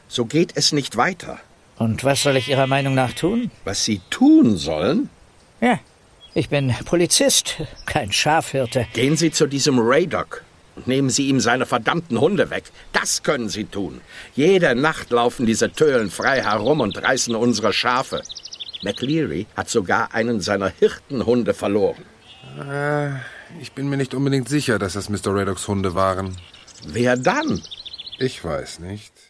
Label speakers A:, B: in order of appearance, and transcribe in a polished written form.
A: So geht es nicht weiter.
B: Und was soll ich Ihrer Meinung nach tun?
A: Was Sie tun sollen?
B: Ja, ich bin Polizist, kein Schafhirte.
A: Gehen Sie zu diesem Raydock und nehmen Sie ihm seine verdammten Hunde weg. Das können Sie tun. Jede Nacht laufen diese Tölen frei herum und reißen unsere Schafe. McLeary hat sogar einen seiner Hirtenhunde verloren.
C: Ich bin mir nicht unbedingt sicher, dass das Mr. Raydocks Hunde waren.
A: Wer dann?
C: Ich weiß nicht.